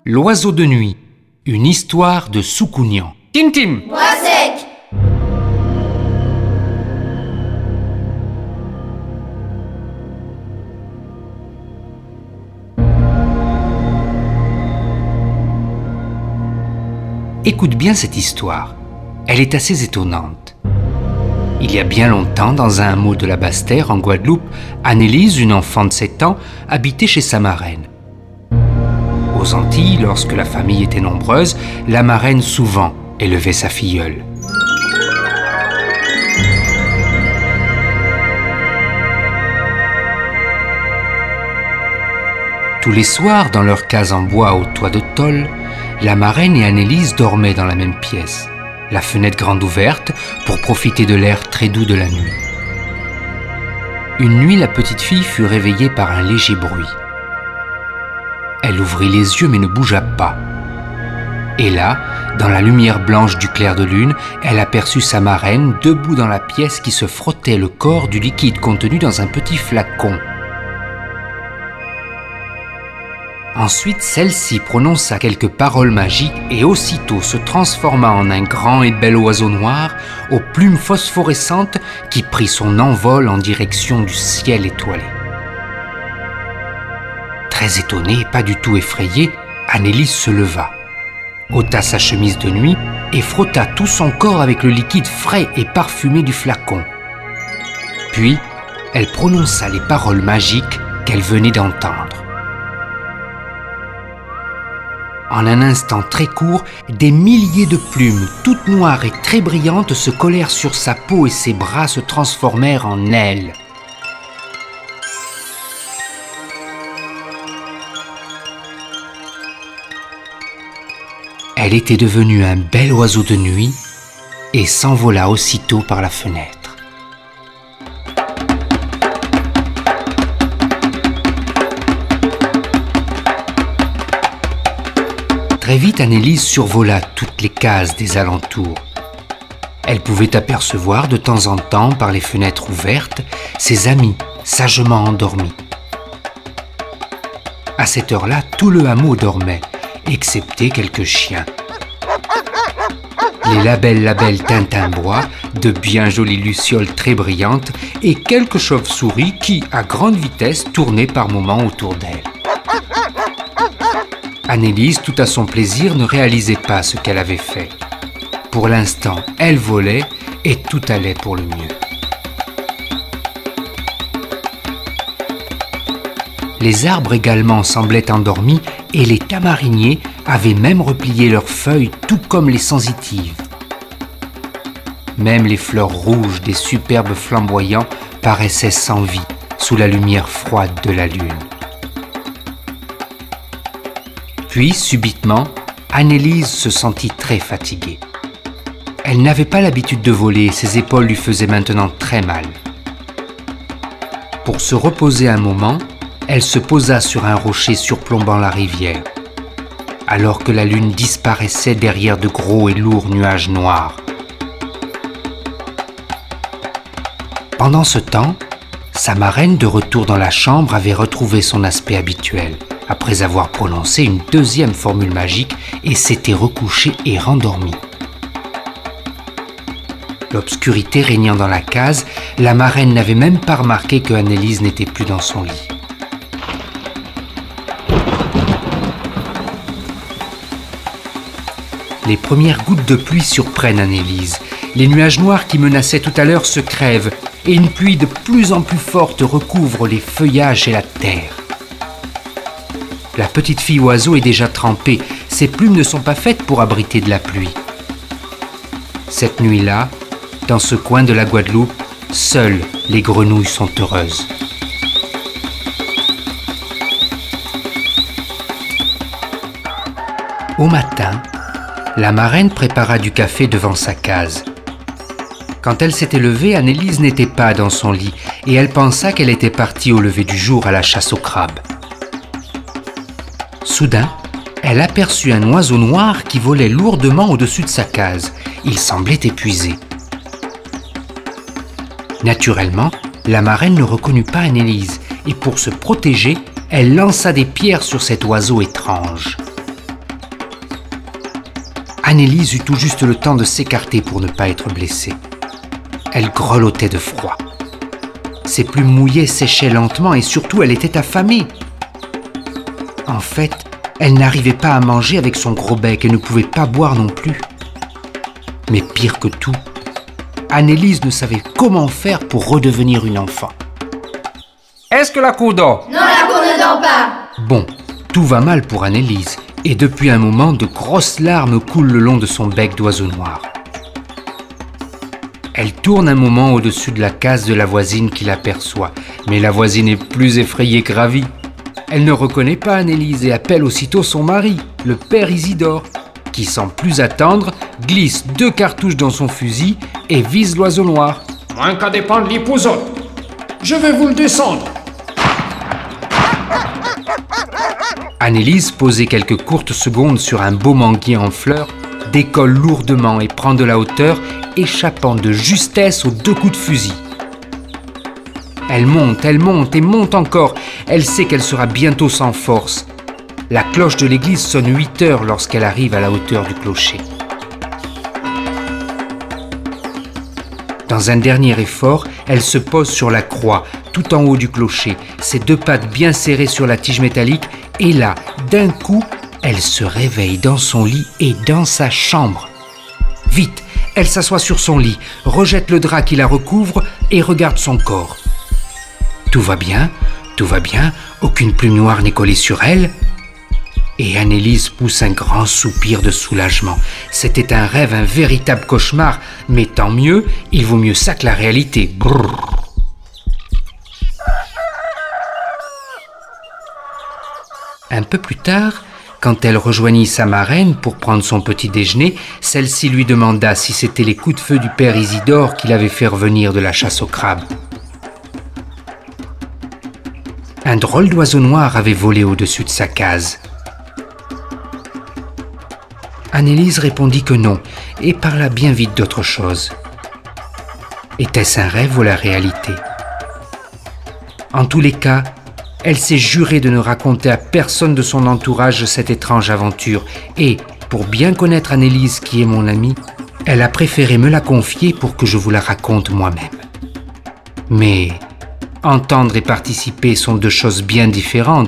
L'oiseau de nuit, une histoire de Soukounian. Tintim. Boisec. Écoute bien cette histoire, elle est assez étonnante. Il y a bien longtemps, dans un hameau de la Basse-Terre, en Guadeloupe, Annelise, une enfant de 7 ans, habitait chez sa marraine. Aux Antilles, lorsque la famille était nombreuse, la marraine souvent élevait sa filleule. Tous les soirs, dans leur case en bois au toit de tôle, la marraine et Annelise dormaient dans la même pièce, la fenêtre grande ouverte pour profiter de l'air très doux de la nuit. Une nuit, la petite fille fut réveillée par un léger bruit. Elle ouvrit les yeux mais ne bougea pas. Et là, dans la lumière blanche du clair de lune, elle aperçut sa marraine debout dans la pièce qui se frottait le corps du liquide contenu dans un petit flacon. Ensuite, celle-ci prononça quelques paroles magiques et aussitôt se transforma en un grand et bel oiseau noir aux plumes phosphorescentes qui prit son envol en direction du ciel étoilé. Très étonnée et pas du tout effrayée, Annelise se leva, ôta sa chemise de nuit et frotta tout son corps avec le liquide frais et parfumé du flacon. Puis, elle prononça les paroles magiques qu'elle venait d'entendre. En un instant très court, des milliers de plumes, toutes noires et très brillantes, se collèrent sur sa peau et ses bras se transformèrent en ailes. Elle était devenue un bel oiseau de nuit et s'envola aussitôt par la fenêtre. Très vite, Annelise survola toutes les cases des alentours. Elle pouvait apercevoir de temps en temps, par les fenêtres ouvertes, ses amis sagement endormis. À cette heure-là, tout le hameau dormait, excepté quelques chiens. Les labels tintimbois, de bien jolies lucioles très brillantes et quelques chauves-souris qui, à grande vitesse, tournaient par moments autour d'elle. Annelise, tout à son plaisir, ne réalisait pas ce qu'elle avait fait. Pour l'instant, elle volait et tout allait pour le mieux. Les arbres également semblaient endormis et les tamariniers avaient même replié leurs feuilles, tout comme les sensitives. Même les fleurs rouges des superbes flamboyants paraissaient sans vie sous la lumière froide de la lune. Puis, subitement, Annelise se sentit très fatiguée. Elle n'avait pas l'habitude de voler et ses épaules lui faisaient maintenant très mal. Pour se reposer un moment, elle se posa sur un rocher surplombant la rivière, alors que la lune disparaissait derrière de gros et lourds nuages noirs. Pendant ce temps, sa marraine, de retour dans la chambre, avait retrouvé son aspect habituel, après avoir prononcé une deuxième formule magique et s'était recouchée et rendormie. L'obscurité régnant dans la case, la marraine n'avait même pas remarqué que Annelise n'était plus dans son lit. Les premières gouttes de pluie surprennent Annelise. Les nuages noirs qui menaçaient tout à l'heure se crèvent et une pluie de plus en plus forte recouvre les feuillages et la terre. La petite fille oiseau est déjà trempée. Ses plumes ne sont pas faites pour abriter de la pluie. Cette nuit-là, dans ce coin de la Guadeloupe, seules les grenouilles sont heureuses. Au matin, la marraine prépara du café devant sa case. Quand elle s'était levée, Annelise n'était pas dans son lit et elle pensa qu'elle était partie au lever du jour à la chasse aux crabes. Soudain, elle aperçut un oiseau noir qui volait lourdement au-dessus de sa case. Il semblait épuisé. Naturellement, la marraine ne reconnut pas Annelise et pour se protéger, elle lança des pierres sur cet oiseau étrange. Annelise eut tout juste le temps de s'écarter pour ne pas être blessée. Elle grelottait de froid. Ses plumes mouillées séchaient lentement et surtout elle était affamée. En fait, elle n'arrivait pas à manger avec son gros bec et ne pouvait pas boire non plus. Mais pire que tout, Annelise ne savait comment faire pour redevenir une enfant. Est-ce que la cour dort ? Non, la cour ne dort pas. Bon, tout va mal pour Annelise et depuis un moment, de grosses larmes coulent le long de son bec d'oiseau noir. Elle tourne un moment au-dessus de la case de la voisine qui l'aperçoit, mais la voisine est plus effrayée que ravie. Elle ne reconnaît pas Annelise et appelle aussitôt son mari, le père Isidore, qui sans plus attendre, glisse 2 cartouches dans son fusil et vise l'oiseau noir. Moins qu'à dépendre l'hypozote. Je vais vous le descendre. Annelise, posée quelques courtes secondes sur un beau manguier en fleurs, décolle lourdement et prend de la hauteur, échappant de justesse aux 2 coups de fusil. Elle monte et monte encore. Elle sait qu'elle sera bientôt sans force. La cloche de l'église sonne 8 heures lorsqu'elle arrive à la hauteur du clocher. Dans un dernier effort, elle se pose sur la croix, tout en haut du clocher, ses 2 pattes bien serrées sur la tige métallique, et là, d'un coup, elle se réveille dans son lit et dans sa chambre. Vite, elle s'assoit sur son lit, rejette le drap qui la recouvre et regarde son corps. Tout va bien, aucune plume noire n'est collée sur elle. Et Annelise pousse un grand soupir de soulagement. C'était un rêve, un véritable cauchemar, mais tant mieux, il vaut mieux ça que la réalité. Brrr. Un peu plus tard, quand elle rejoignit sa marraine pour prendre son petit déjeuner, celle-ci lui demanda si c'était les coups de feu du père Isidore qui l'avaient fait revenir de la chasse au crabe. Un drôle d'oiseau noir avait volé au-dessus de sa case. Annelise répondit que non et parla bien vite d'autre chose. Était-ce un rêve ou la réalité ? En tous les cas, elle s'est jurée de ne raconter à personne de son entourage cette étrange aventure et, pour bien connaître Annelise qui est mon amie, elle a préféré me la confier pour que je vous la raconte moi-même. Mais entendre et participer sont 2 choses bien différentes, non ?